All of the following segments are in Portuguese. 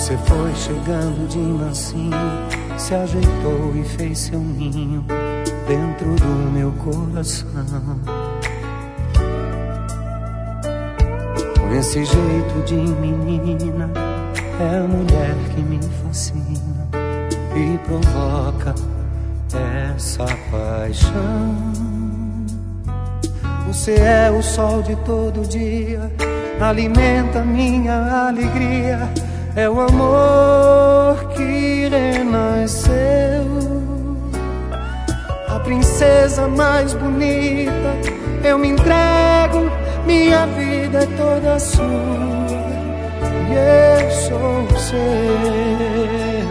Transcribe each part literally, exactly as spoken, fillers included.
Você foi chegando de mansinho, se ajeitou e fez seu ninho dentro do meu coração. Com esse jeito de menina, é a mulher que me fascina e provoca essa paixão. Você é o sol de todo dia, alimenta minha alegria. É o amor que renasceu, a princesa mais bonita. Eu me entrego, minha vida é toda sua e eu sou seu.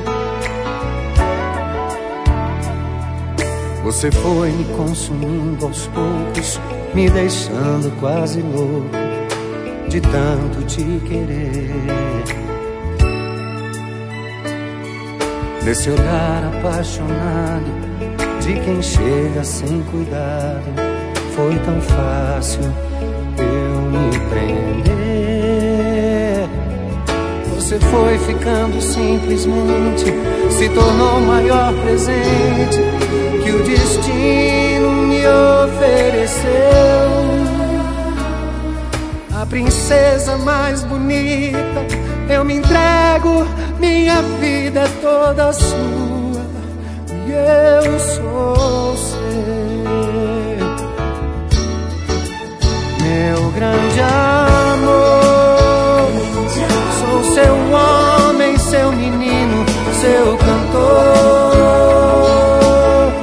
Você foi me consumindo aos poucos, me deixando quase louco de tanto te querer. Nesse olhar apaixonado de quem chega sem cuidado, foi tão fácil eu me prender. Você foi ficando simplesmente, se tornou o maior presente que o destino me ofereceu. A princesa mais bonita, eu me entrego, minha vida é toda sua e eu sou seu. Meu grande amor, sou seu homem, seu menino, seu cantor.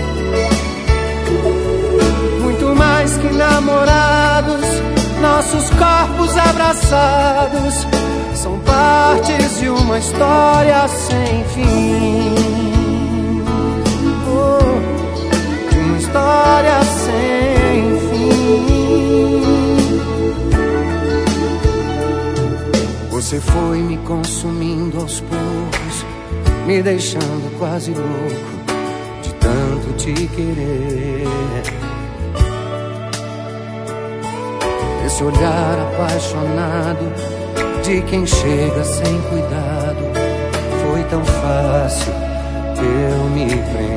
Muito mais que namorados, nossos corpos abraçados são partes de uma história sem fim. Oh, de uma história sem fim. Você foi me consumindo aos poucos, me deixando quase louco de tanto te querer. Esse olhar apaixonado de quem chega sem cuidado, foi tão fácil eu me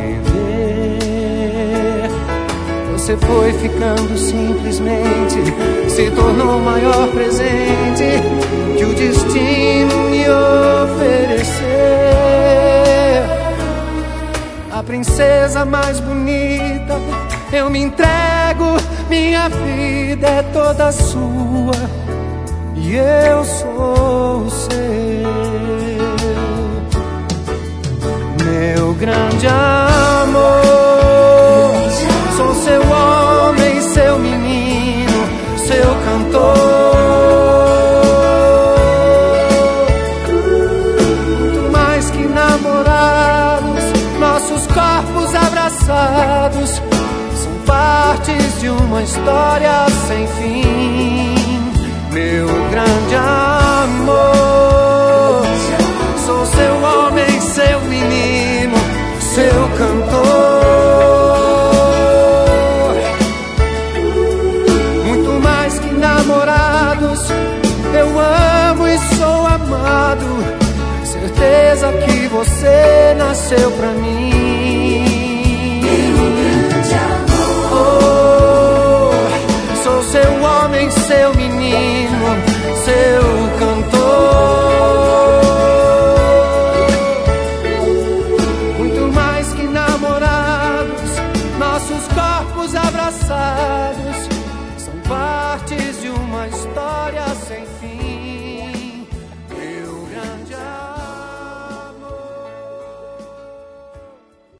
prender. Você foi ficando simplesmente, se tornou o maior presente que o destino me ofereceu. A princesa mais bonita, eu me entrego, minha vida é toda sua e eu sou seu. Meu grande amor, sou seu homem, seu menino, seu cantor. Muito mais que namorados, nossos corpos abraçados são partes de uma história sem fim. Meu grande amor, sou seu homem, seu menino, seu cantor. Muito mais que namorados, eu amo e sou amado. Certeza que você nasceu pra mim. Oh, sou seu homem, seu menino, seu cantor. Muito mais que namorados, nossos corpos abraçados são partes de uma história sem fim.